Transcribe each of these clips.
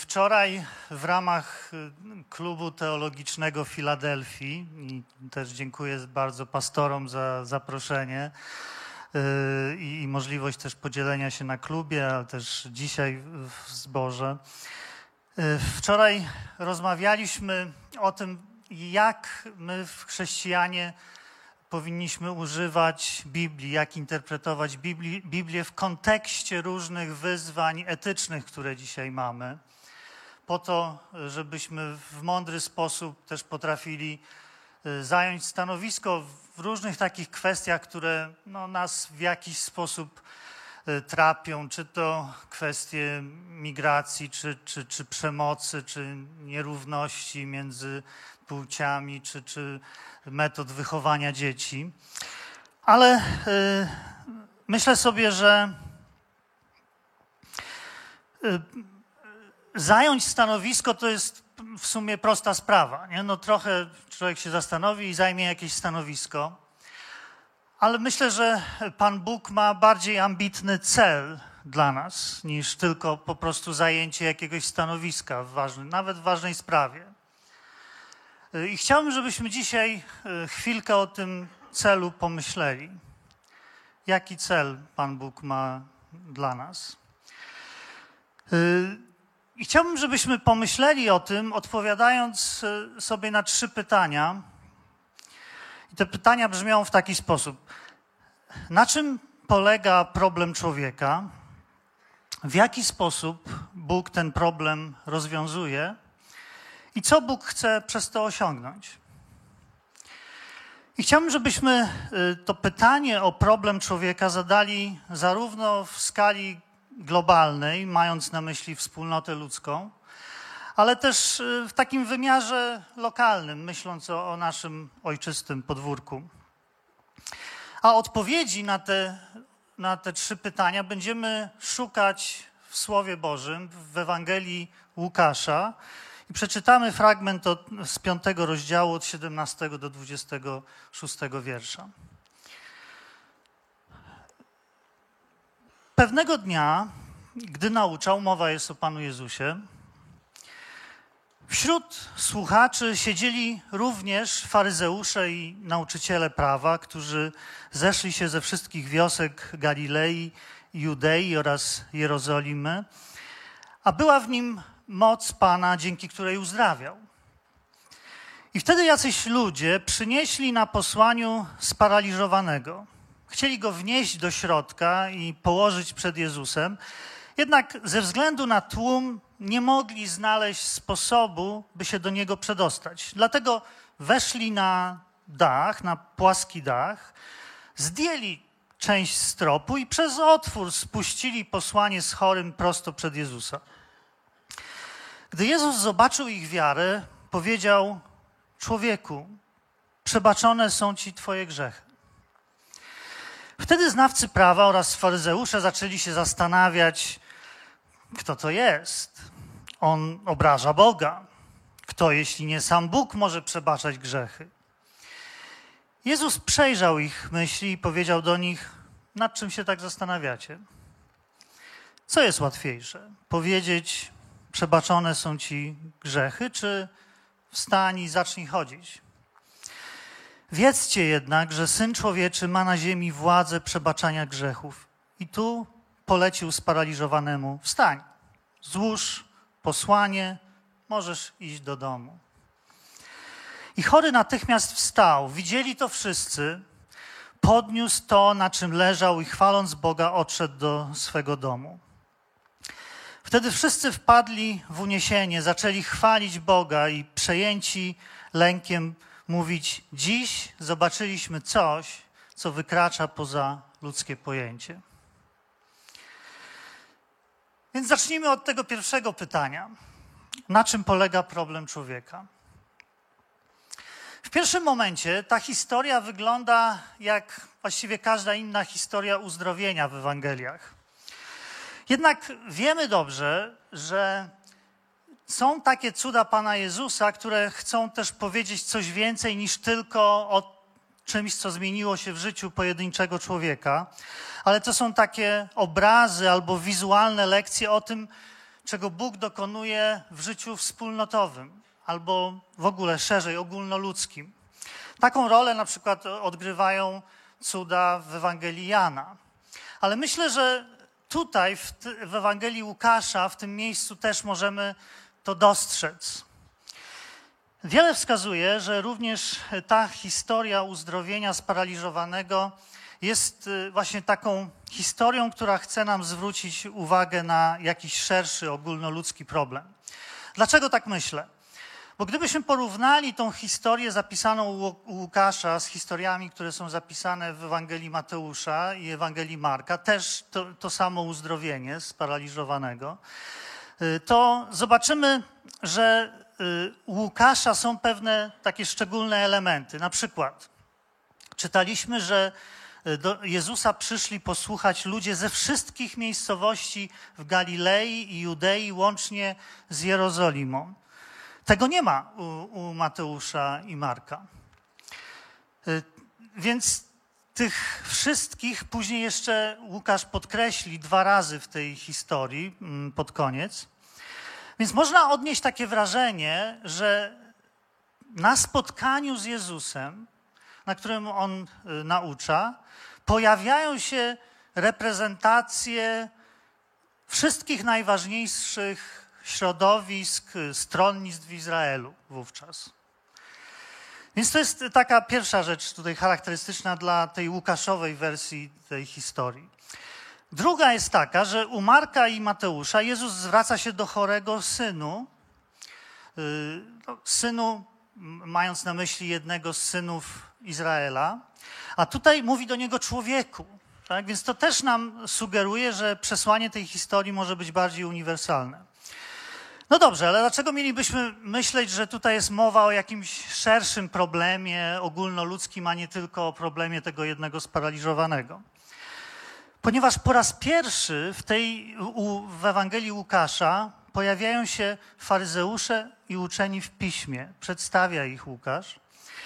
Wczoraj w ramach Klubu Teologicznego Filadelfii, i też dziękuję bardzo pastorom za zaproszenie i możliwość też podzielenia się na klubie, ale też dzisiaj w zborze. Wczoraj rozmawialiśmy o tym, jak my chrześcijanie powinniśmy używać Biblii, jak interpretować Biblię w kontekście różnych wyzwań etycznych, które dzisiaj mamy, po to, żebyśmy w mądry sposób też potrafili zająć stanowisko w różnych takich kwestiach, które nas w jakiś sposób trapią, czy to kwestie migracji, czy przemocy, czy nierówności między płciami, czy metod wychowania dzieci. Ale myślę sobie, że zająć stanowisko to jest w sumie prosta sprawa, nie? Trochę człowiek się zastanowi i zajmie jakieś stanowisko, ale myślę, że Pan Bóg ma bardziej ambitny cel dla nas niż tylko po prostu zajęcie jakiegoś stanowiska nawet w ważnej sprawie. I chciałbym, żebyśmy dzisiaj chwilkę o tym celu pomyśleli. Jaki cel Pan Bóg ma dla nas? I chciałbym, żebyśmy pomyśleli o tym, odpowiadając sobie na 3 pytania. I te pytania brzmią w taki sposób. Na czym polega problem człowieka? W jaki sposób Bóg ten problem rozwiązuje? I co Bóg chce przez to osiągnąć? I chciałbym, żebyśmy to pytanie o problem człowieka zadali zarówno w skali globalnej, mając na myśli wspólnotę ludzką, ale też w takim wymiarze lokalnym, myśląc o naszym ojczystym podwórku. A odpowiedzi na te 3 pytania będziemy szukać w Słowie Bożym, w Ewangelii Łukasza. I przeczytamy fragment z 5 rozdziału od 17 do 26 wiersza. Pewnego dnia, gdy nauczał, mowa jest o Panu Jezusie, wśród słuchaczy siedzieli również faryzeusze i nauczyciele prawa, którzy zeszli się ze wszystkich wiosek Galilei, Judei oraz Jerozolimy, a była w nim moc Pana, dzięki której uzdrawiał. I wtedy jacyś ludzie przynieśli na posłaniu sparaliżowanego. Chcieli go wnieść do środka i położyć przed Jezusem, jednak ze względu na tłum nie mogli znaleźć sposobu, by się do niego przedostać. Dlatego weszli na dach, na płaski dach, zdjęli część stropu i przez otwór spuścili posłanie z chorym prosto przed Jezusa. Gdy Jezus zobaczył ich wiarę, powiedział: człowieku, przebaczone są ci twoje grzechy. Wtedy znawcy prawa oraz faryzeusze zaczęli się zastanawiać, kto to jest. On obraża Boga. Kto, jeśli nie sam Bóg, może przebaczać grzechy? Jezus przejrzał ich myśli i powiedział do nich: nad czym się tak zastanawiacie? Co jest łatwiejsze? Powiedzieć: przebaczone są ci grzechy, czy wstań i zacznij chodzić? Wiedzcie jednak, że Syn Człowieczy ma na ziemi władzę przebaczania grzechów. I tu polecił sparaliżowanemu: wstań, złóż posłanie, możesz iść do domu. I chory natychmiast wstał. Widzieli to wszyscy. Podniósł to, na czym leżał i chwaląc Boga odszedł do swego domu. Wtedy wszyscy wpadli w uniesienie, zaczęli chwalić Boga i przejęci lękiem mówić: dziś zobaczyliśmy coś, co wykracza poza ludzkie pojęcie. Więc zacznijmy od tego pierwszego pytania. Na czym polega problem człowieka? W pierwszym momencie ta historia wygląda jak właściwie każda inna historia uzdrowienia w Ewangeliach. Jednak wiemy dobrze, że są takie cuda Pana Jezusa, które chcą też powiedzieć coś więcej niż tylko o czymś, co zmieniło się w życiu pojedynczego człowieka, ale to są takie obrazy albo wizualne lekcje o tym, czego Bóg dokonuje w życiu wspólnotowym albo w ogóle szerzej, ogólnoludzkim. Taką rolę na przykład odgrywają cuda w Ewangelii Jana. Ale myślę, że tutaj w Ewangelii Łukasza, w tym miejscu też możemy to dostrzec. Wiele wskazuje, że również ta historia uzdrowienia sparaliżowanego jest właśnie taką historią, która chce nam zwrócić uwagę na jakiś szerszy, ogólnoludzki problem. Dlaczego tak myślę? Bo gdybyśmy porównali tą historię zapisaną u Łukasza z historiami, które są zapisane w Ewangelii Mateusza i Ewangelii Marka, też to samo uzdrowienie sparaliżowanego, to zobaczymy, że u Łukasza są pewne takie szczególne elementy. Na przykład czytaliśmy, że do Jezusa przyszli posłuchać ludzie ze wszystkich miejscowości w Galilei i Judei, łącznie z Jerozolimą. Tego nie ma u Mateusza i Marka. Więc tych wszystkich później jeszcze Łukasz podkreśli 2 razy w tej historii pod koniec. Więc można odnieść takie wrażenie, że na spotkaniu z Jezusem, na którym On naucza, pojawiają się reprezentacje wszystkich najważniejszych środowisk, stronnictw w Izraelu wówczas. Więc to jest taka pierwsza rzecz tutaj charakterystyczna dla tej Łukaszowej wersji tej historii. Druga jest taka, że u Marka i Mateusza Jezus zwraca się do chorego synu, mając na myśli jednego z synów Izraela, a tutaj mówi do niego człowieku. Tak? Więc to też nam sugeruje, że przesłanie tej historii może być bardziej uniwersalne. No dobrze, ale dlaczego mielibyśmy myśleć, że tutaj jest mowa o jakimś szerszym problemie ogólnoludzkim, a nie tylko o problemie tego jednego sparaliżowanego? Ponieważ po raz pierwszy w Ewangelii Łukasza pojawiają się faryzeusze i uczeni w piśmie. Przedstawia ich Łukasz.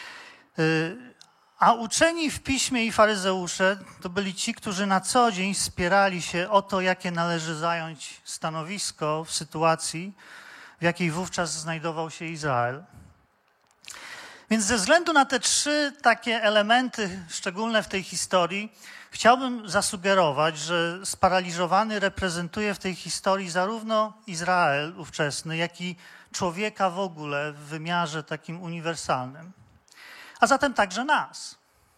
A uczeni w piśmie i faryzeusze to byli ci, którzy na co dzień spierali się o to, jakie należy zająć stanowisko w sytuacji, w jakiej wówczas znajdował się Izrael. Więc ze względu na te 3 takie elementy szczególne w tej historii, chciałbym zasugerować, że sparaliżowany reprezentuje w tej historii zarówno Izrael ówczesny, jak i człowieka w ogóle w wymiarze takim uniwersalnym, a zatem także nas.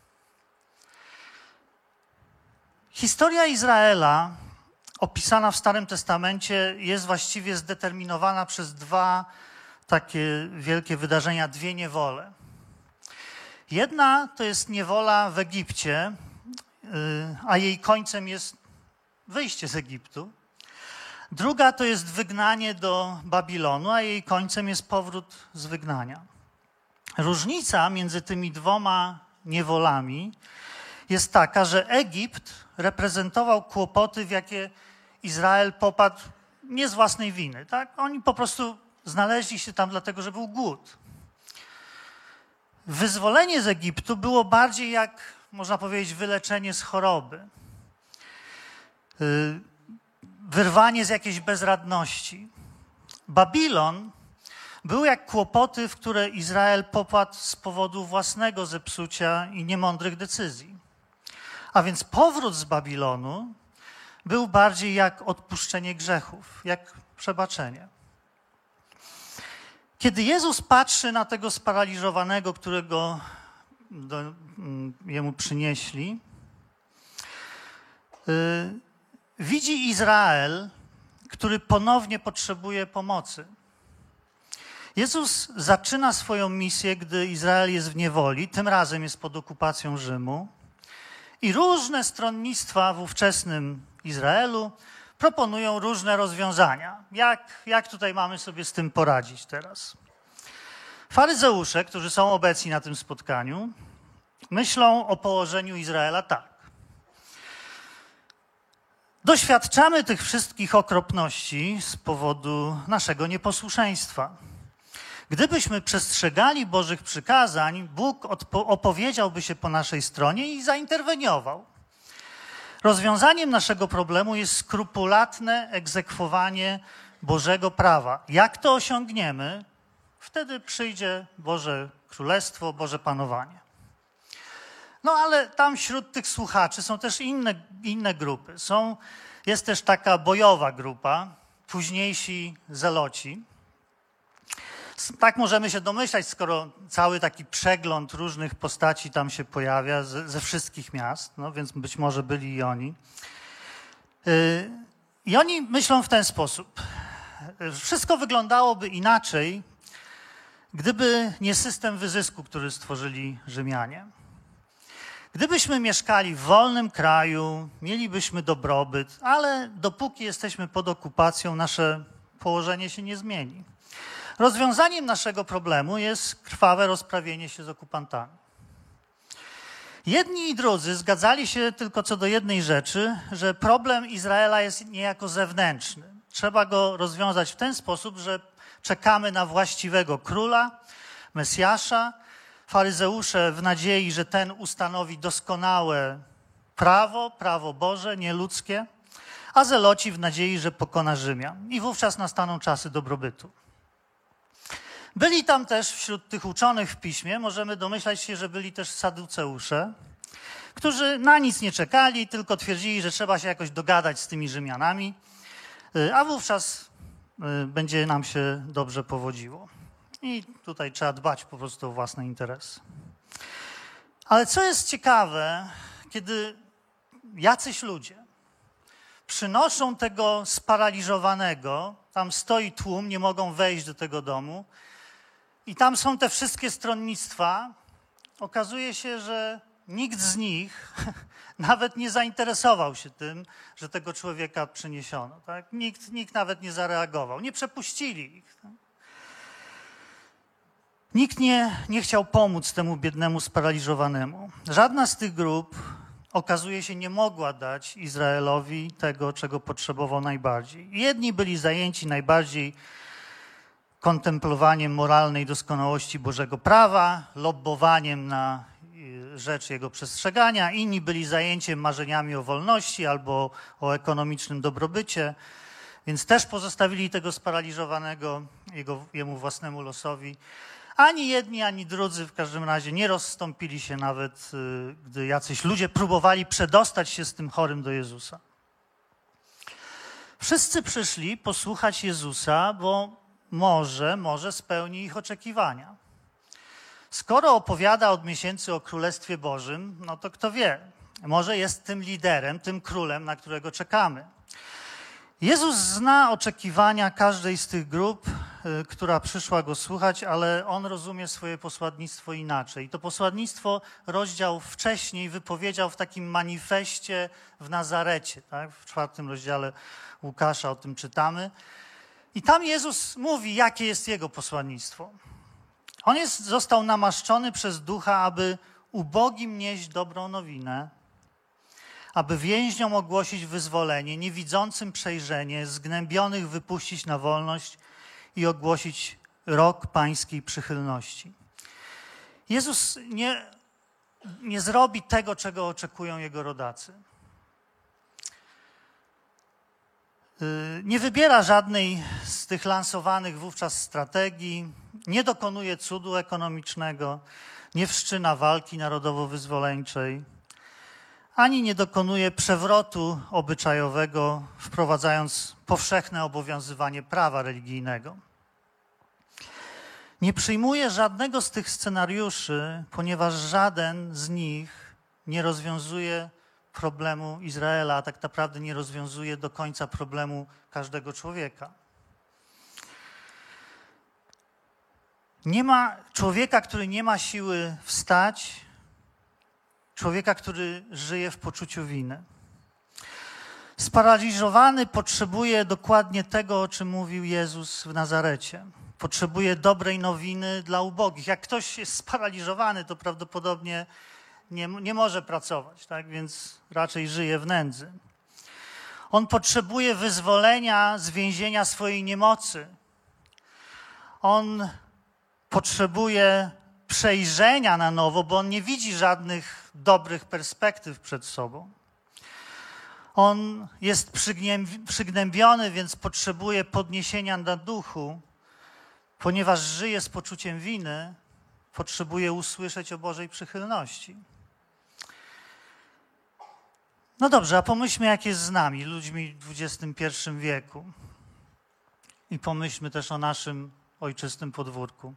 Historia Izraela opisana w Starym Testamencie jest właściwie zdeterminowana przez 2 takie wielkie wydarzenia, 2 niewole. Jedna to jest niewola w Egipcie, a jej końcem jest wyjście z Egiptu. Druga to jest wygnanie do Babilonu, a jej końcem jest powrót z wygnania. Różnica między tymi 2 niewolami jest taka, że Egipt reprezentował kłopoty, w jakie Izrael popadł nie z własnej winy. Tak? Oni po prostu znaleźli się tam dlatego, że był głód. Wyzwolenie z Egiptu było bardziej jak, można powiedzieć, wyleczenie z choroby. Wyrwanie z jakiejś bezradności. Babilon był jak kłopoty, w które Izrael popadł z powodu własnego zepsucia i niemądrych decyzji. A więc powrót z Babilonu był bardziej jak odpuszczenie grzechów, jak przebaczenie. Kiedy Jezus patrzy na tego sparaliżowanego, którego jemu przynieśli, widzi Izrael, który ponownie potrzebuje pomocy. Jezus zaczyna swoją misję, gdy Izrael jest w niewoli, tym razem jest pod okupacją Rzymu i różne stronnictwa w ówczesnym Izraelu proponują różne rozwiązania. Jak tutaj mamy sobie z tym poradzić teraz? Faryzeusze, którzy są obecni na tym spotkaniu, myślą o położeniu Izraela tak. Doświadczamy tych wszystkich okropności z powodu naszego nieposłuszeństwa. Gdybyśmy przestrzegali Bożych przykazań, Bóg opowiedziałby się po naszej stronie i zainterweniował. Rozwiązaniem naszego problemu jest skrupulatne egzekwowanie Bożego prawa. Jak to osiągniemy, wtedy przyjdzie Boże Królestwo, Boże Panowanie. No ale tam wśród tych słuchaczy są też inne grupy. Jest też taka bojowa grupa, późniejsi zeloci. Tak możemy się domyślać, skoro cały taki przegląd różnych postaci tam się pojawia ze wszystkich miast, no więc być może byli i oni. I oni myślą w ten sposób. Wszystko wyglądałoby inaczej, gdyby nie system wyzysku, który stworzyli Rzymianie. Gdybyśmy mieszkali w wolnym kraju, mielibyśmy dobrobyt, ale dopóki jesteśmy pod okupacją, nasze położenie się nie zmieni. Rozwiązaniem naszego problemu jest krwawe rozprawienie się z okupantami. Jedni i drudzy zgadzali się tylko co do jednej rzeczy, że problem Izraela jest niejako zewnętrzny. Trzeba go rozwiązać w ten sposób, że czekamy na właściwego króla, Mesjasza, faryzeusze w nadziei, że ten ustanowi doskonałe prawo Boże, nie ludzkie, a zeloci w nadziei, że pokona Rzymian. I wówczas nastaną czasy dobrobytu. Byli tam też wśród tych uczonych w piśmie, możemy domyślać się, że byli też saduceusze, którzy na nic nie czekali, tylko twierdzili, że trzeba się jakoś dogadać z tymi Rzymianami, a wówczas będzie nam się dobrze powodziło. I tutaj trzeba dbać po prostu o własne interesy. Ale co jest ciekawe, kiedy jacyś ludzie przynoszą tego sparaliżowanego, tam stoi tłum, nie mogą wejść do tego domu i tam są te wszystkie stronnictwa, okazuje się, że nikt z nich nawet nie zainteresował się tym, że tego człowieka przyniesiono. Tak? Nikt nawet nie zareagował, nie przepuścili ich. Tak? Nikt nie chciał pomóc temu biednemu sparaliżowanemu. Żadna z tych grup, okazuje się, nie mogła dać Izraelowi tego, czego potrzebował najbardziej. Jedni byli zajęci najbardziej kontemplowaniem moralnej doskonałości Bożego prawa, lobbowaniem na rzecz jego przestrzegania. Inni byli zajęci marzeniami o wolności albo o ekonomicznym dobrobycie, więc też pozostawili tego sparaliżowanego jemu własnemu losowi. Ani jedni, ani drudzy w każdym razie nie rozstąpili się nawet, gdy jacyś ludzie próbowali przedostać się z tym chorym do Jezusa. Wszyscy przyszli posłuchać Jezusa, bo może spełni ich oczekiwania. Skoro opowiada od miesięcy o Królestwie Bożym, no to kto wie, może jest tym liderem, tym królem, na którego czekamy. Jezus zna oczekiwania każdej z tych grup, która przyszła go słuchać, ale on rozumie swoje posłannictwo inaczej. I to posłannictwo rozdział wcześniej wypowiedział w takim manifestie w Nazarecie. Tak? W 4 rozdziale Łukasza o tym czytamy. I tam Jezus mówi, jakie jest jego posłannictwo. On został namaszczony przez Ducha, aby ubogim nieść dobrą nowinę, aby więźniom ogłosić wyzwolenie, niewidzącym przejrzenie, zgnębionych wypuścić na wolność i ogłosić rok pańskiej przychylności. Jezus nie zrobi tego, czego oczekują jego rodacy. Nie wybiera żadnej z tych lansowanych wówczas strategii, nie dokonuje cudu ekonomicznego, nie wszczyna walki narodowo-wyzwoleńczej, ani nie dokonuje przewrotu obyczajowego, wprowadzając powszechne obowiązywanie prawa religijnego. Nie przyjmuje żadnego z tych scenariuszy, ponieważ żaden z nich nie rozwiązuje problemu Izraela, a tak naprawdę nie rozwiązuje do końca problemu każdego człowieka. Nie ma człowieka, który nie ma siły wstać, człowieka, który żyje w poczuciu winy. Sparaliżowany potrzebuje dokładnie tego, o czym mówił Jezus w Nazarecie. Potrzebuje dobrej nowiny dla ubogich. Jak ktoś jest sparaliżowany, to prawdopodobnie nie może pracować, tak? Więc raczej żyje w nędzy. On potrzebuje wyzwolenia z więzienia swojej niemocy. On potrzebuje przejrzenia na nowo, bo on nie widzi żadnych dobrych perspektyw przed sobą. On jest przygnębiony, więc potrzebuje podniesienia na duchu, ponieważ żyje z poczuciem winy, potrzebuje usłyszeć o Bożej przychylności. No dobrze, a pomyślmy, jak jest z nami, ludźmi w XXI wieku. I pomyślmy też o naszym ojczystym podwórku.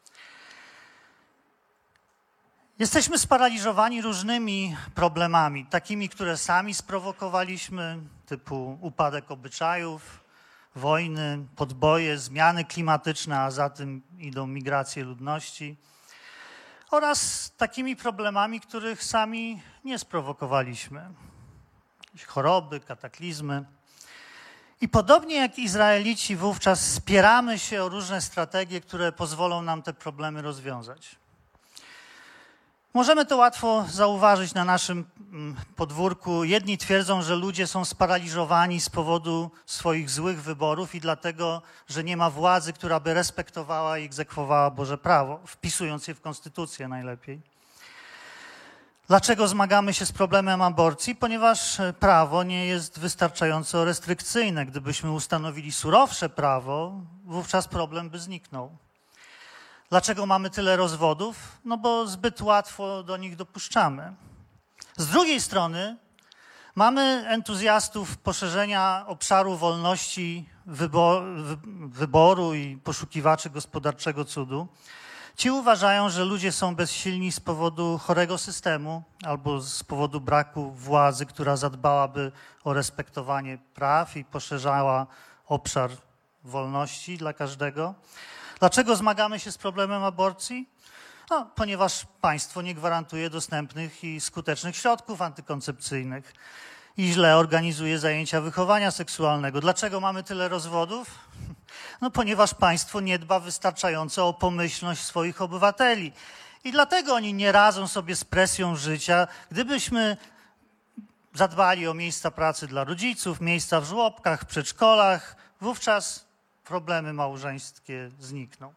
Jesteśmy sparaliżowani różnymi problemami, takimi, które sami sprowokowaliśmy, typu upadek obyczajów, wojny, podboje, zmiany klimatyczne, a za tym idą migracje ludności, oraz takimi problemami, których sami nie sprowokowaliśmy. Choroby, kataklizmy. I podobnie jak Izraelici wówczas spieramy się o różne strategie, które pozwolą nam te problemy rozwiązać. Możemy to łatwo zauważyć na naszym podwórku. Jedni twierdzą, że ludzie są sparaliżowani z powodu swoich złych wyborów i dlatego, że nie ma władzy, która by respektowała i egzekwowała Boże prawo, wpisując je w konstytucję najlepiej. Dlaczego zmagamy się z problemem aborcji? Ponieważ prawo nie jest wystarczająco restrykcyjne. Gdybyśmy ustanowili surowsze prawo, wówczas problem by zniknął. Dlaczego mamy tyle rozwodów? No bo zbyt łatwo do nich dopuszczamy. Z drugiej strony mamy entuzjastów poszerzenia obszaru wolności wyboru i poszukiwaczy gospodarczego cudu. Ci uważają, że ludzie są bezsilni z powodu chorego systemu albo z powodu braku władzy, która zadbałaby o respektowanie praw i poszerzała obszar wolności dla każdego. Dlaczego zmagamy się z problemem aborcji? No, ponieważ państwo nie gwarantuje dostępnych i skutecznych środków antykoncepcyjnych i źle organizuje zajęcia wychowania seksualnego. Dlaczego mamy tyle rozwodów? No, ponieważ państwo nie dba wystarczająco o pomyślność swoich obywateli. I dlatego oni nie radzą sobie z presją życia. Gdybyśmy zadbali o miejsca pracy dla rodziców, miejsca w żłobkach, przedszkolach, wówczas problemy małżeńskie znikną.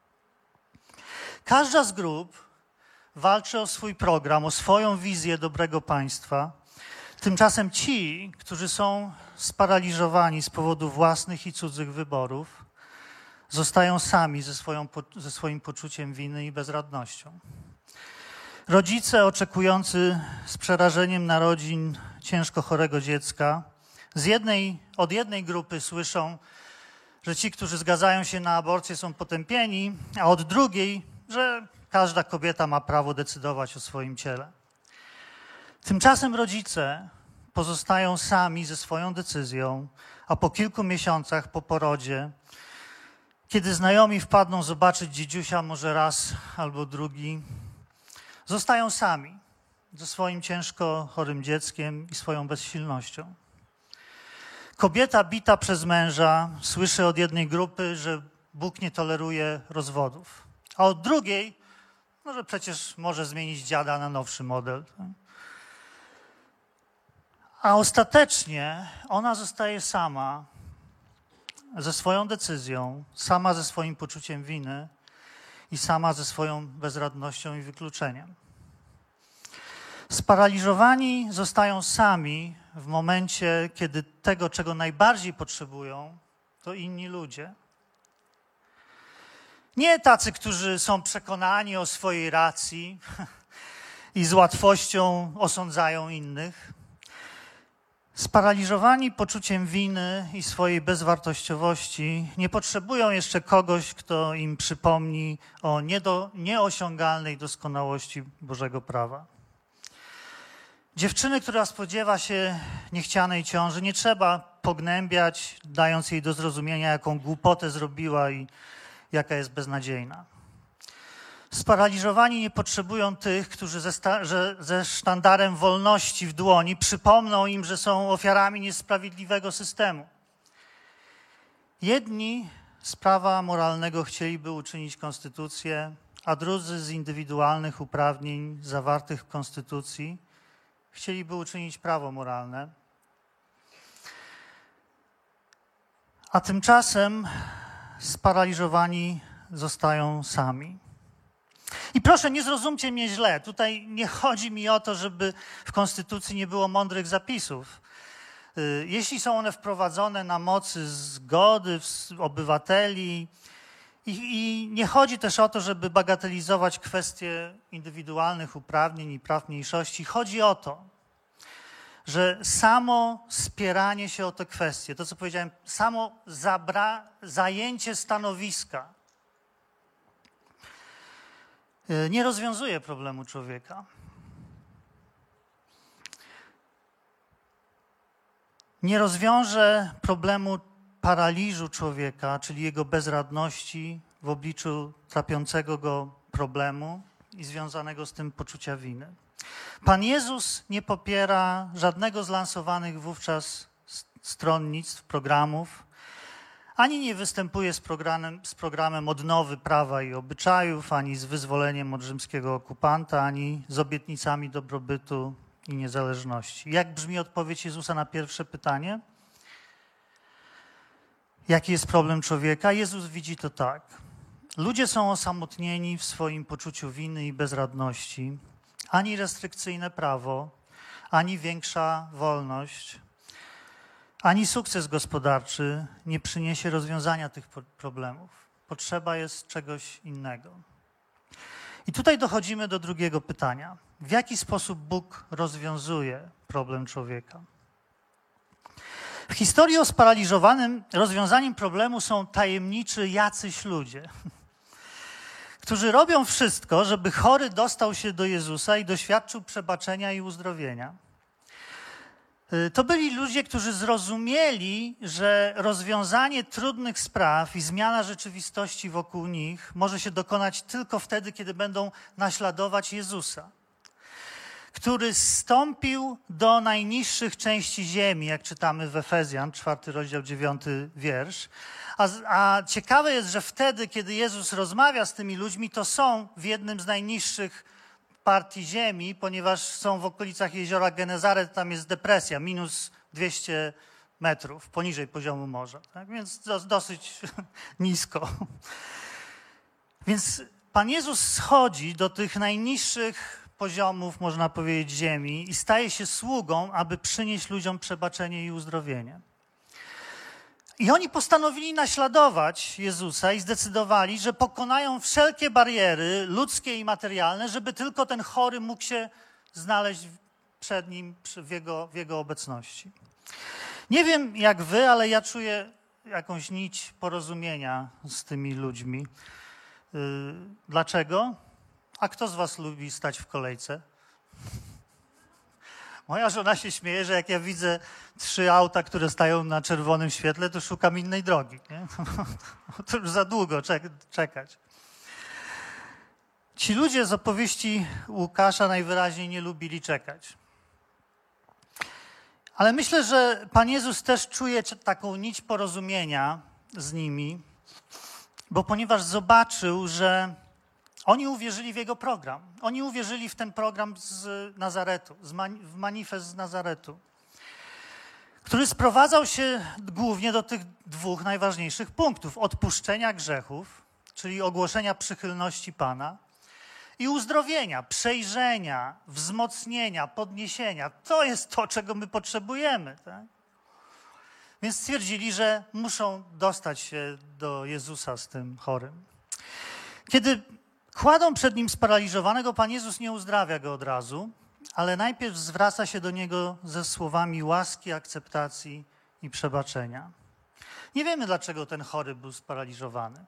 Każda z grup walczy o swój program, o swoją wizję dobrego państwa. Tymczasem ci, którzy są sparaliżowani z powodu własnych i cudzych wyborów, zostają sami ze swoim poczuciem winy i bezradnością. Rodzice oczekujący z przerażeniem narodzin ciężko chorego dziecka od jednej grupy słyszą, że ci, którzy zgadzają się na aborcję, są potępieni, a od drugiej, że każda kobieta ma prawo decydować o swoim ciele. Tymczasem rodzice pozostają sami ze swoją decyzją, a po kilku miesiącach po porodzie, kiedy znajomi wpadną zobaczyć dziedziusia może raz albo drugi, zostają sami ze swoim ciężko chorym dzieckiem i swoją bezsilnością. Kobieta bita przez męża słyszy od jednej grupy, że Bóg nie toleruje rozwodów, a od drugiej, no, że przecież może zmienić dziada na nowszy model. A ostatecznie ona zostaje sama ze swoją decyzją, sama ze swoim poczuciem winy i sama ze swoją bezradnością i wykluczeniem. Sparaliżowani zostają sami w momencie, kiedy tego, czego najbardziej potrzebują, to inni ludzie. Nie tacy, którzy są przekonani o swojej racji i z łatwością osądzają innych. Sparaliżowani poczuciem winy i swojej bezwartościowości nie potrzebują jeszcze kogoś, kto im przypomni o nieosiągalnej doskonałości Bożego prawa. Dziewczyny, która spodziewa się niechcianej ciąży, nie trzeba pognębiać, dając jej do zrozumienia, jaką głupotę zrobiła i jaka jest beznadziejna. Sparaliżowani nie potrzebują tych, którzy ze sztandarem wolności w dłoni przypomną im, że są ofiarami niesprawiedliwego systemu. Jedni z prawa moralnego chcieliby uczynić konstytucję, a drudzy z indywidualnych uprawnień zawartych w konstytucji chcieliby uczynić prawo moralne. A tymczasem sparaliżowani zostają sami. I proszę, nie zrozumcie mnie źle. Tutaj nie chodzi mi o to, żeby w Konstytucji nie było mądrych zapisów. jeśli są one wprowadzone na mocy zgody obywateli i nie chodzi też o to, żeby bagatelizować kwestie indywidualnych uprawnień i praw mniejszości, chodzi o to, że samo spieranie się o te kwestie, to co powiedziałem, samo zajęcie stanowiska nie rozwiązuje problemu człowieka. Nie rozwiąże problemu paraliżu człowieka, czyli jego bezradności w obliczu trapiącego go problemu i związanego z tym poczucia winy. Pan Jezus nie popiera żadnego z lansowanych wówczas stronnictw, programów, ani nie występuje z programem odnowy prawa i obyczajów, ani z wyzwoleniem od rzymskiego okupanta, ani z obietnicami dobrobytu i niezależności. Jak brzmi odpowiedź Jezusa na pierwsze pytanie? Jaki jest problem człowieka? Jezus widzi to tak. Ludzie są osamotnieni w swoim poczuciu winy i bezradności. Ani restrykcyjne prawo, ani większa wolność, ani sukces gospodarczy nie przyniesie rozwiązania tych problemów. Potrzeba jest czegoś innego. I tutaj dochodzimy do drugiego pytania. W jaki sposób Bóg rozwiązuje problem człowieka? W historii o sparaliżowanym rozwiązaniem problemu są tajemniczy jacyś ludzie, którzy robią wszystko, żeby chory dostał się do Jezusa i doświadczył przebaczenia i uzdrowienia. To byli ludzie, którzy zrozumieli, że rozwiązanie trudnych spraw i zmiana rzeczywistości wokół nich może się dokonać tylko wtedy, kiedy będą naśladować Jezusa, który zstąpił do najniższych części ziemi, jak czytamy w Efezjan, 4 rozdział, 9 wiersz. A ciekawe jest, że wtedy, kiedy Jezus rozmawia z tymi ludźmi, to są w jednym z najniższych partii ziemi, ponieważ są w okolicach jeziora Genezaret, tam jest depresja, minus 200 metrów poniżej poziomu morza. Tak? Więc dosyć nisko. Więc Pan Jezus schodzi do tych najniższych poziomów, można powiedzieć, ziemi i staje się sługą, aby przynieść ludziom przebaczenie i uzdrowienie. I oni postanowili naśladować Jezusa i zdecydowali, że pokonają wszelkie bariery ludzkie i materialne, żeby tylko ten chory mógł się znaleźć przed nim w jego obecności. Nie wiem jak wy, ale ja czuję jakąś nić porozumienia z tymi ludźmi. Dlaczego? A kto z was lubi stać w kolejce? Moja żona się śmieje, że jak ja widzę 3 auta, które stają na czerwonym świetle, to szukam innej drogi. Nie? To już za długo czekać. Ci ludzie z opowieści Łukasza najwyraźniej nie lubili czekać. Ale myślę, że Pan Jezus też czuje taką nić porozumienia z nimi, bo ponieważ zobaczył, że oni uwierzyli w Jego program. Oni uwierzyli w ten program z Nazaretu, w manifest z Nazaretu, który sprowadzał się głównie do tych 2 najważniejszych punktów. Odpuszczenia grzechów, czyli ogłoszenia przychylności Pana, i uzdrowienia, przejrzenia, wzmocnienia, podniesienia. To jest to, czego my potrzebujemy. Tak? Więc stwierdzili, że muszą dostać się do Jezusa z tym chorym. Kiedy kładą przed nim sparaliżowanego, Pan Jezus nie uzdrawia go od razu, ale najpierw zwraca się do niego ze słowami łaski, akceptacji i przebaczenia. Nie wiemy, dlaczego ten chory był sparaliżowany.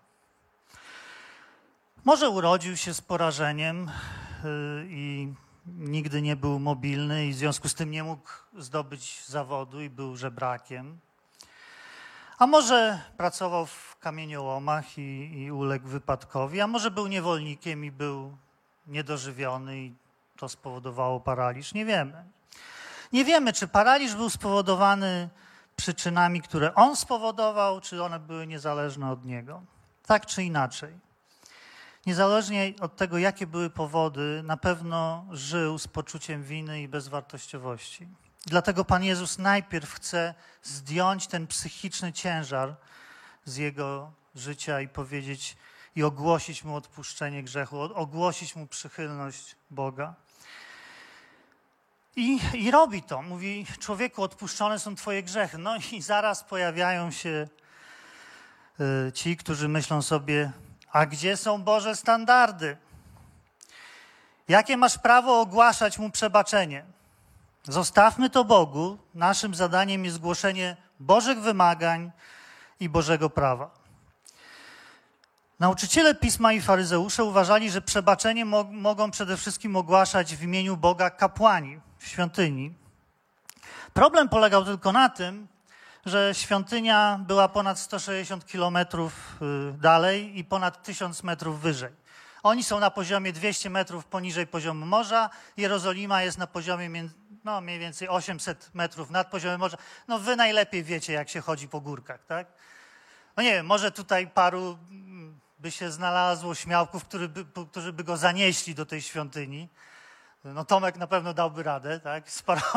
Może urodził się z porażeniem i nigdy nie był mobilny i w związku z tym nie mógł zdobyć zawodu i był żebrakiem. A może pracował w kamieniołomach i uległ wypadkowi, a może był niewolnikiem i był niedożywiony i to spowodowało paraliż. Nie wiemy. Nie wiemy, czy paraliż był spowodowany przyczynami, które on spowodował, czy one były niezależne od niego. Tak czy inaczej. Niezależnie od tego, jakie były powody, na pewno żył z poczuciem winy i bezwartościowości. Dlatego Pan Jezus najpierw chce zdjąć ten psychiczny ciężar z jego życia i powiedzieć i ogłosić mu odpuszczenie grzechu, ogłosić mu przychylność Boga. I robi to. Mówi, człowieku, odpuszczone są twoje grzechy. No i zaraz pojawiają się ci, którzy myślą sobie, a gdzie są Boże standardy? Jakie masz prawo ogłaszać mu przebaczenie? Zostawmy to Bogu. Naszym zadaniem jest głoszenie Bożych wymagań i Bożego prawa. Nauczyciele Pisma i faryzeusze uważali, że przebaczenie mogą przede wszystkim ogłaszać w imieniu Boga kapłani w świątyni. Problem polegał tylko na tym, że świątynia była ponad 160 kilometrów dalej i ponad 1000 metrów wyżej. Oni są na poziomie 200 metrów poniżej poziomu morza. Jerozolima jest na poziomie mniej więcej 800 metrów nad poziomem morza. No wy najlepiej wiecie, jak się chodzi po górkach, tak? No nie wiem, może tutaj paru by się znalazło śmiałków, którzy by go zanieśli do tej świątyni. No Tomek na pewno dałby radę, tak?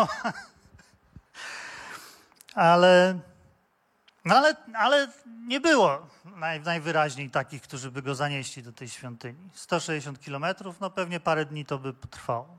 Ale nie było najwyraźniej takich, którzy by go zanieśli do tej świątyni. 160 kilometrów, no pewnie parę dni to by potrwało.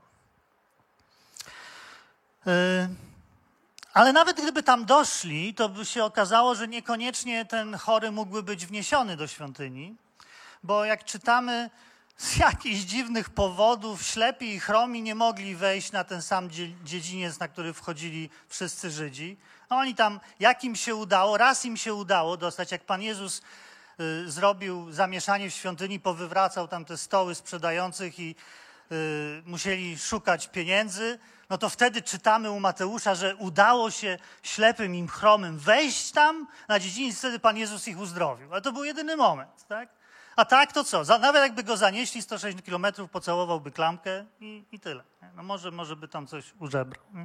Ale nawet gdyby tam doszli, to by się okazało, że niekoniecznie ten chory mógłby być wniesiony do świątyni, bo jak czytamy, z jakichś dziwnych powodów ślepi i chromi nie mogli wejść na ten sam dziedziniec, na który wchodzili wszyscy Żydzi. No oni tam, jak im się udało, raz im się udało dostać, jak Pan Jezus zrobił zamieszanie w świątyni, powywracał tam te stoły sprzedających i musieli szukać pieniędzy, no to wtedy czytamy u Mateusza, że udało się ślepym i chromym wejść tam na dziedziniec, wtedy Pan Jezus ich uzdrowił. Ale to był jedyny moment, tak? A tak to co? Nawet jakby go zanieśli 160 kilometrów, pocałowałby klamkę i tyle. No może by tam coś użebrał. Nie?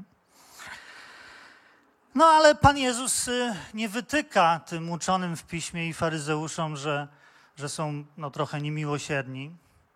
No ale Pan Jezus nie wytyka tym uczonym w piśmie i faryzeuszom, że są trochę niemiłosierni.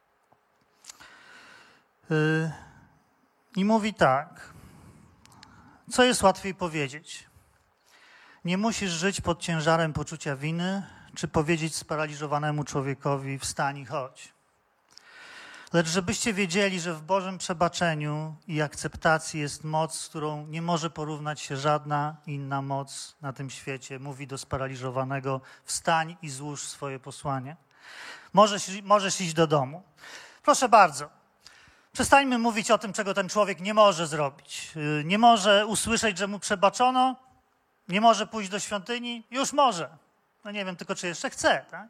I mówi tak, co jest łatwiej powiedzieć? Nie musisz żyć pod ciężarem poczucia winy, czy powiedzieć sparaliżowanemu człowiekowi wstań i chodź. Lecz żebyście wiedzieli, że w Bożym przebaczeniu i akceptacji jest moc, z którą nie może porównać się żadna inna moc na tym świecie. Mówi do sparaliżowanego, wstań i złóż swoje posłanie. Możesz iść do domu. Proszę bardzo, przestańmy mówić o tym, czego ten człowiek nie może zrobić. Nie może usłyszeć, że mu przebaczono, nie może pójść do świątyni, już może. No nie wiem tylko, czy jeszcze chce, tak?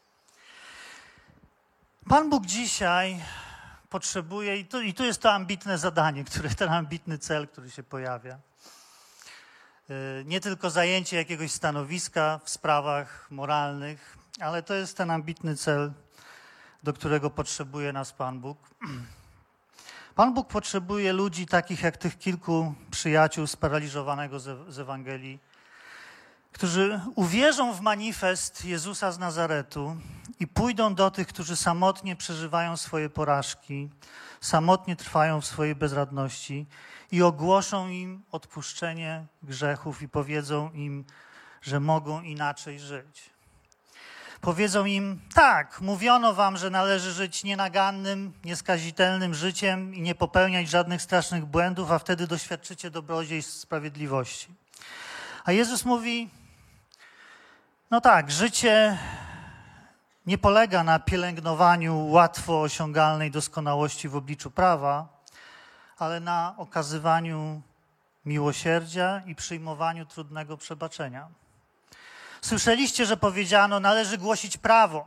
Pan Bóg dzisiaj potrzebuje, i tu jest to ambitne zadanie, ten ambitny cel, który się pojawia. Nie tylko zajęcie jakiegoś stanowiska w sprawach moralnych, ale to jest ten ambitny cel, do którego potrzebuje nas Pan Bóg. Pan Bóg potrzebuje ludzi takich jak tych kilku przyjaciół sparaliżowanego z Ewangelii, którzy uwierzą w manifest Jezusa z Nazaretu i pójdą do tych, którzy samotnie przeżywają swoje porażki, samotnie trwają w swojej bezradności i ogłoszą im odpuszczenie grzechów i powiedzą im, że mogą inaczej żyć. Powiedzą im, tak, mówiono wam, że należy żyć nienagannym, nieskazitelnym życiem i nie popełniać żadnych strasznych błędów, a wtedy doświadczycie dobrodziejstw sprawiedliwości. A Jezus mówi, no tak, życie nie polega na pielęgnowaniu łatwo osiągalnej doskonałości w obliczu prawa, ale na okazywaniu miłosierdzia i przyjmowaniu trudnego przebaczenia. Słyszeliście, że powiedziano, należy głosić prawo.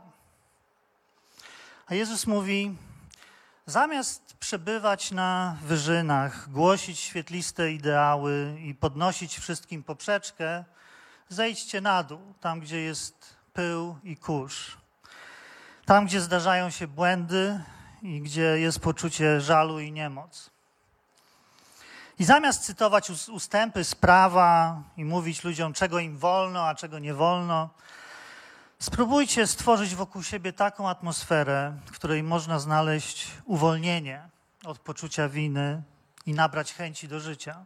A Jezus mówi, zamiast przebywać na wyżynach, głosić świetliste ideały i podnosić wszystkim poprzeczkę, zejdźcie na dół, tam gdzie jest pył i kurz. Tam, gdzie zdarzają się błędy i gdzie jest poczucie żalu i niemoc. I zamiast cytować ustępy z prawa i mówić ludziom, czego im wolno, a czego nie wolno, spróbujcie stworzyć wokół siebie taką atmosferę, w której można znaleźć uwolnienie od poczucia winy i nabrać chęci do życia.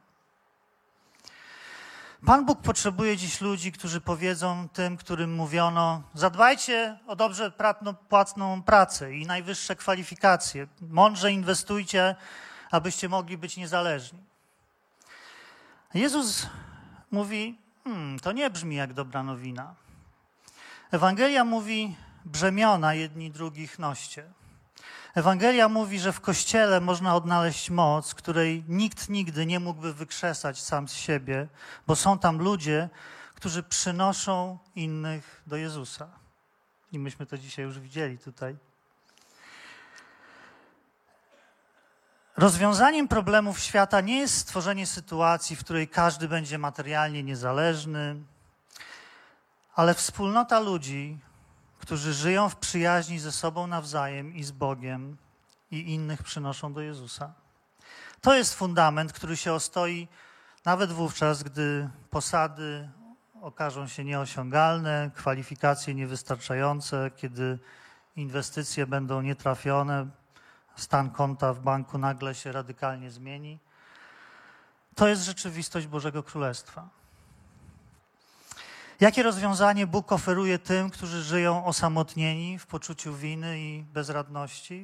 Pan Bóg potrzebuje dziś ludzi, którzy powiedzą tym, którym mówiono, zadbajcie o dobrze płatną pracę i najwyższe kwalifikacje. Mądrze inwestujcie, abyście mogli być niezależni. Jezus mówi, to nie brzmi jak dobra nowina. Ewangelia mówi, brzemiona jedni drugich noście. Ewangelia mówi, że w Kościele można odnaleźć moc, której nikt nigdy nie mógłby wykrzesać sam z siebie, bo są tam ludzie, którzy przynoszą innych do Jezusa. I myśmy to dzisiaj już widzieli tutaj. Rozwiązaniem problemów świata nie jest stworzenie sytuacji, w której każdy będzie materialnie niezależny, ale wspólnota ludzi, którzy żyją w przyjaźni ze sobą nawzajem i z Bogiem i innych przynoszą do Jezusa. To jest fundament, który się ostoi nawet wówczas, gdy posady okażą się nieosiągalne, kwalifikacje niewystarczające, kiedy inwestycje będą nietrafione, stan konta w banku nagle się radykalnie zmieni. To jest rzeczywistość Bożego Królestwa. Jakie rozwiązanie Bóg oferuje tym, którzy żyją osamotnieni w poczuciu winy i bezradności?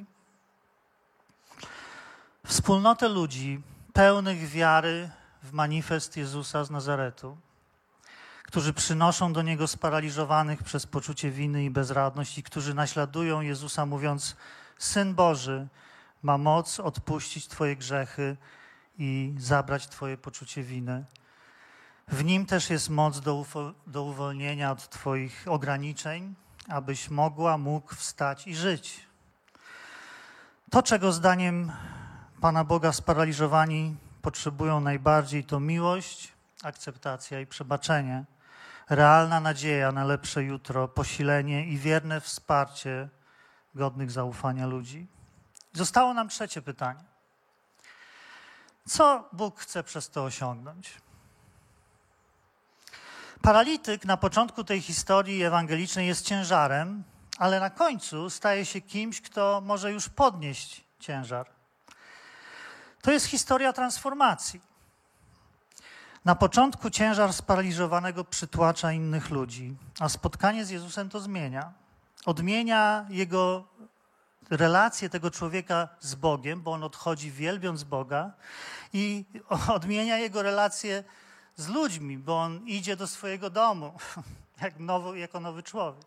Wspólnotę ludzi pełnych wiary w manifest Jezusa z Nazaretu, którzy przynoszą do Niego sparaliżowanych przez poczucie winy i bezradność i którzy naśladują Jezusa, mówiąc: Syn Boży ma moc odpuścić Twoje grzechy i zabrać Twoje poczucie winy. W Nim też jest moc do uwolnienia od Twoich ograniczeń, abyś mógł wstać i żyć. To, czego zdaniem Pana Boga sparaliżowani potrzebują najbardziej, to miłość, akceptacja i przebaczenie, realna nadzieja na lepsze jutro, posilenie i wierne wsparcie godnych zaufania ludzi. Zostało nam trzecie pytanie. Co Bóg chce przez to osiągnąć? Paralityk na początku tej historii ewangelicznej jest ciężarem, ale na końcu staje się kimś, kto może już podnieść ciężar. To jest historia transformacji. Na początku ciężar sparaliżowanego przytłacza innych ludzi, a spotkanie z Jezusem to zmienia. Odmienia jego relację tego człowieka z Bogiem, bo on odchodzi wielbiąc Boga, i odmienia jego relację z ludźmi, bo on idzie do swojego domu jako nowy człowiek.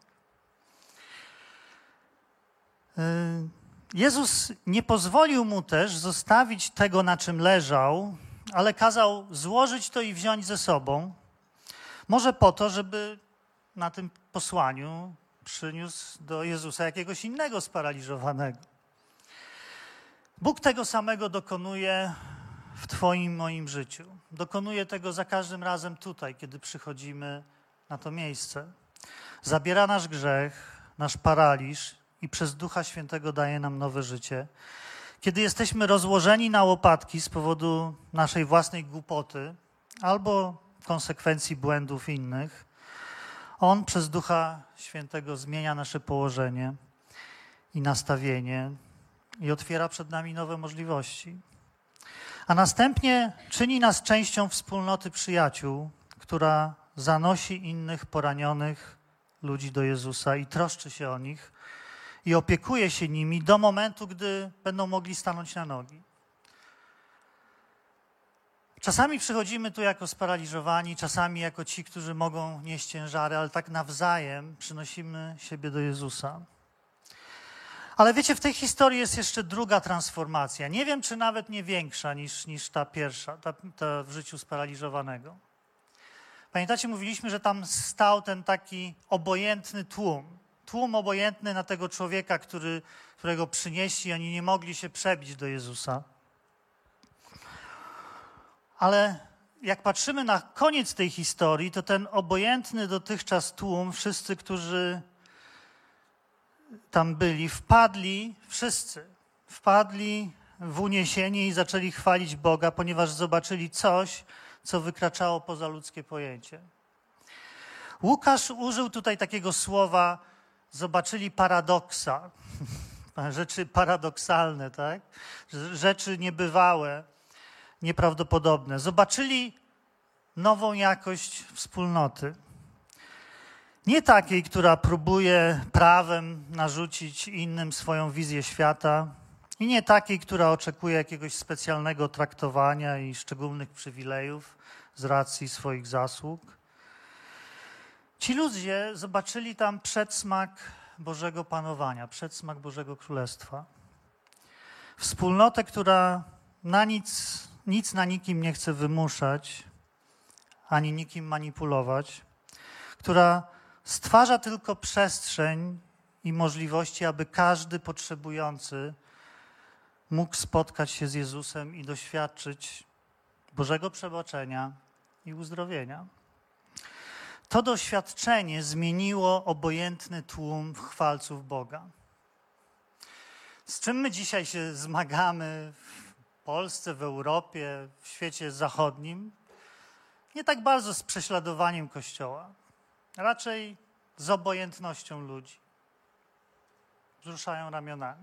Jezus nie pozwolił mu też zostawić tego, na czym leżał, ale kazał złożyć to i wziąć ze sobą. Może po to, żeby na tym posłaniu przyniósł do Jezusa jakiegoś innego sparaliżowanego. Bóg tego samego dokonuje w Twoim, moim życiu. Dokonuje tego za każdym razem tutaj, kiedy przychodzimy na to miejsce. Zabiera nasz grzech, nasz paraliż i przez Ducha Świętego daje nam nowe życie. Kiedy jesteśmy rozłożeni na łopatki z powodu naszej własnej głupoty albo konsekwencji błędów innych, On przez Ducha Świętego zmienia nasze położenie i nastawienie i otwiera przed nami nowe możliwości. A następnie czyni nas częścią wspólnoty przyjaciół, która zanosi innych poranionych ludzi do Jezusa i troszczy się o nich i opiekuje się nimi do momentu, gdy będą mogli stanąć na nogi. Czasami przychodzimy tu jako sparaliżowani, czasami jako ci, którzy mogą nieść ciężary, ale tak nawzajem przynosimy siebie do Jezusa. Ale wiecie, w tej historii jest jeszcze druga transformacja. Nie wiem, czy nawet nie większa niż ta pierwsza, ta w życiu sparaliżowanego. Pamiętacie, mówiliśmy, że tam stał ten taki obojętny tłum. Tłum obojętny na tego człowieka, którego przynieśli, oni nie mogli się przebić do Jezusa. Ale jak patrzymy na koniec tej historii, to ten obojętny dotychczas tłum, wszyscy, którzy tam byli, wpadli w uniesienie i zaczęli chwalić Boga, ponieważ zobaczyli coś, co wykraczało poza ludzkie pojęcie. Łukasz użył tutaj takiego słowa, zobaczyli paradoksa, rzeczy paradoksalne, tak? Rzeczy niebywałe, nieprawdopodobne. Zobaczyli nową jakość wspólnoty. Nie takiej, która próbuje prawem narzucić innym swoją wizję świata i nie takiej, która oczekuje jakiegoś specjalnego traktowania i szczególnych przywilejów. z racji swoich zasług. Ci ludzie zobaczyli tam przedsmak Bożego panowania, przedsmak Bożego Królestwa. Wspólnotę, która nic na nikim nie chce wymuszać, ani nikim manipulować, która stwarza tylko przestrzeń i możliwości, aby każdy potrzebujący mógł spotkać się z Jezusem i doświadczyć Bożego przebaczenia i uzdrowienia. To doświadczenie zmieniło obojętny tłum chwalców Boga. Z czym my dzisiaj się zmagamy w Polsce, w Europie, w świecie zachodnim? Nie tak bardzo z prześladowaniem Kościoła, raczej z obojętnością ludzi. Wzruszają ramionami.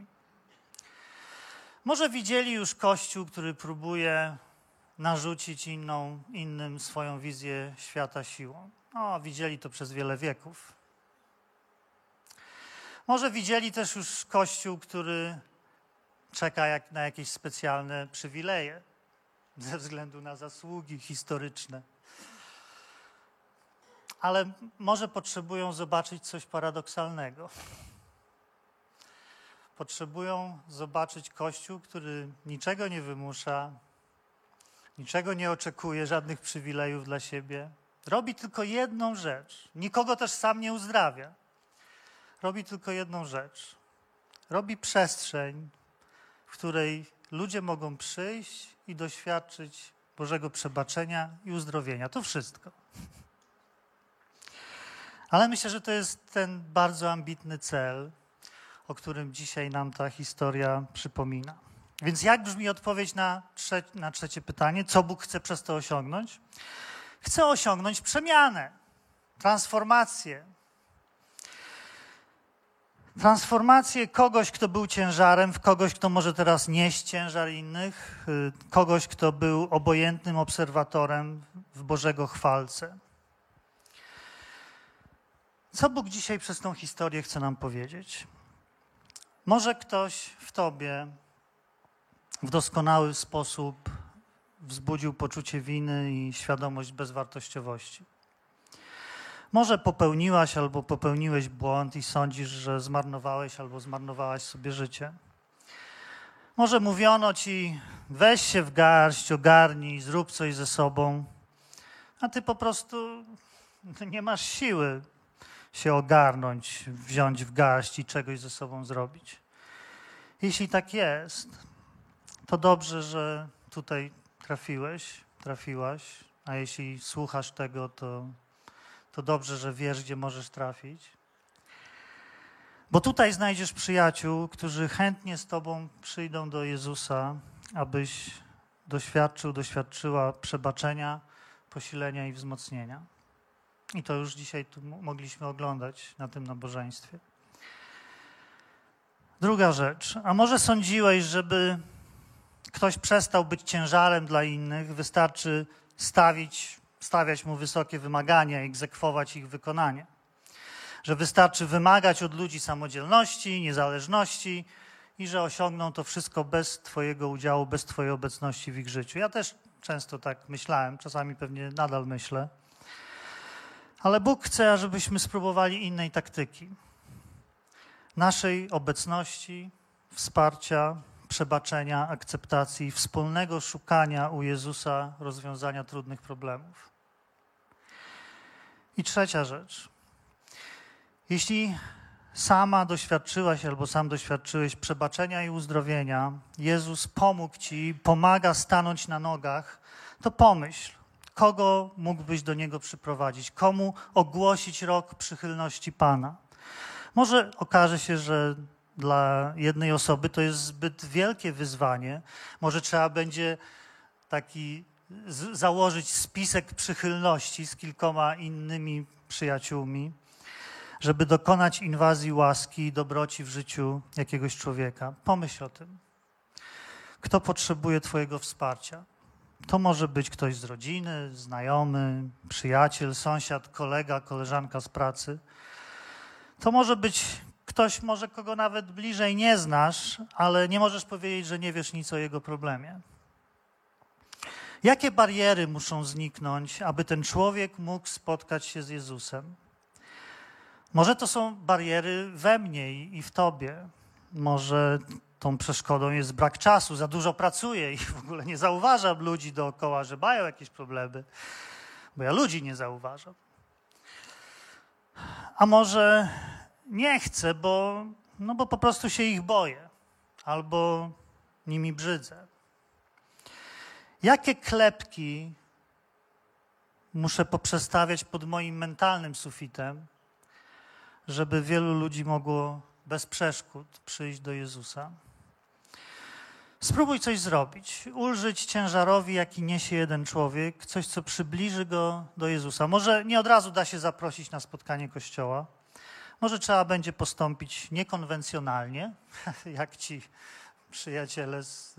Może widzieli już Kościół, który próbuje narzucić innym swoją wizję świata siłą. Widzieli to przez wiele wieków. Może widzieli też już Kościół, który czeka na jakieś specjalne przywileje ze względu na zasługi historyczne. Ale może potrzebują zobaczyć coś paradoksalnego. Potrzebują zobaczyć Kościół, który niczego nie wymusza, niczego nie oczekuje, żadnych przywilejów dla siebie. Robi tylko jedną rzecz. Nikogo też sam nie uzdrawia. Robi tylko jedną rzecz. Robi przestrzeń, w której ludzie mogą przyjść i doświadczyć Bożego przebaczenia i uzdrowienia. To wszystko. Ale myślę, że to jest ten bardzo ambitny cel, o którym dzisiaj nam ta historia przypomina. Więc jak brzmi odpowiedź na trzecie pytanie? Co Bóg chce przez to osiągnąć? Chce osiągnąć przemianę, transformację. Transformację kogoś, kto był ciężarem, w kogoś, kto może teraz nieść ciężar innych, kogoś, kto był obojętnym obserwatorem w Bożego chwalcę. Co Bóg dzisiaj przez tą historię chce nam powiedzieć? Może ktoś w tobie w doskonały sposób wzbudził poczucie winy i świadomość bezwartościowości. Może popełniłaś albo popełniłeś błąd i sądzisz, że zmarnowałeś albo zmarnowałaś sobie życie. Może mówiono ci, weź się w garść, ogarnij, zrób coś ze sobą, a ty po prostu nie masz siły się ogarnąć, wziąć w garść i czegoś ze sobą zrobić. Jeśli tak jest, to dobrze, że tutaj trafiłaś, a jeśli słuchasz tego, to dobrze, że wiesz, gdzie możesz trafić. Bo tutaj znajdziesz przyjaciół, którzy chętnie z tobą przyjdą do Jezusa, abyś doświadczyła przebaczenia, posilenia i wzmocnienia. I to już dzisiaj tu mogliśmy oglądać na tym nabożeństwie. Druga rzecz. A może sądziłeś, żeby ktoś przestał być ciężarem dla innych, wystarczy stawiać mu wysokie wymagania i egzekwować ich wykonanie. Że wystarczy wymagać od ludzi samodzielności, niezależności i że osiągną to wszystko bez twojego udziału, bez twojej obecności w ich życiu. Ja też często tak myślałem, czasami pewnie nadal myślę. Ale Bóg chce, żebyśmy spróbowali innej taktyki. Naszej obecności, wsparcia, przebaczenia, akceptacji, wspólnego szukania u Jezusa rozwiązania trudnych problemów. I trzecia rzecz. Jeśli sama doświadczyłaś albo sam doświadczyłeś przebaczenia i uzdrowienia, Jezus pomógł ci, pomaga stanąć na nogach, to pomyśl, kogo mógłbyś do Niego przyprowadzić, komu ogłosić rok przychylności Pana. Może okaże się, że dla jednej osoby to jest zbyt wielkie wyzwanie. Może trzeba będzie założyć spisek przychylności z kilkoma innymi przyjaciółmi, żeby dokonać inwazji łaski i dobroci w życiu jakiegoś człowieka. Pomyśl o tym. Kto potrzebuje twojego wsparcia? To może być ktoś z rodziny, znajomy, przyjaciel, sąsiad, kolega, koleżanka z pracy. To może być ktoś, kogo nawet bliżej nie znasz, ale nie możesz powiedzieć, że nie wiesz nic o jego problemie. Jakie bariery muszą zniknąć, aby ten człowiek mógł spotkać się z Jezusem? Może to są bariery we mnie i w tobie. Może tą przeszkodą jest brak czasu, za dużo pracuję i w ogóle nie zauważam ludzi dookoła, że mają jakieś problemy, bo ja ludzi nie zauważam. A może nie chcę, bo po prostu się ich boję albo nimi brzydzę. Jakie klepki muszę poprzestawiać pod moim mentalnym sufitem, żeby wielu ludzi mogło bez przeszkód przyjść do Jezusa? Spróbuj coś zrobić, ulżyć ciężarowi, jaki niesie jeden człowiek, coś, co przybliży go do Jezusa. Może nie od razu da się zaprosić na spotkanie Kościoła, może trzeba będzie postąpić niekonwencjonalnie, jak ci przyjaciele z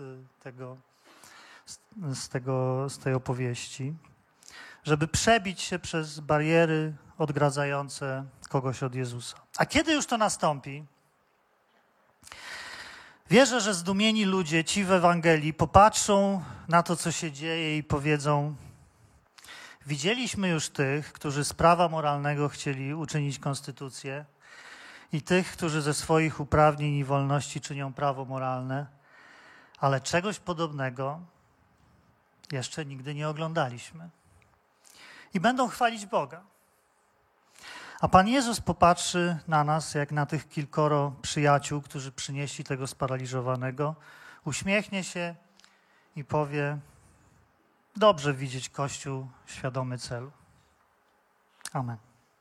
tej opowieści, żeby przebić się przez bariery odgradzające kogoś od Jezusa. A kiedy już to nastąpi? Wierzę, że zdumieni ludzie, ci w Ewangelii, popatrzą na to, co się dzieje i powiedzą: widzieliśmy już tych, którzy z prawa moralnego chcieli uczynić konstytucję, i tych, którzy ze swoich uprawnień i wolności czynią prawo moralne, ale czegoś podobnego jeszcze nigdy nie oglądaliśmy. I będą chwalić Boga. A Pan Jezus popatrzy na nas, jak na tych kilkoro przyjaciół, którzy przynieśli tego sparaliżowanego, uśmiechnie się i powie: dobrze widzieć Kościół świadomy celu. Amen.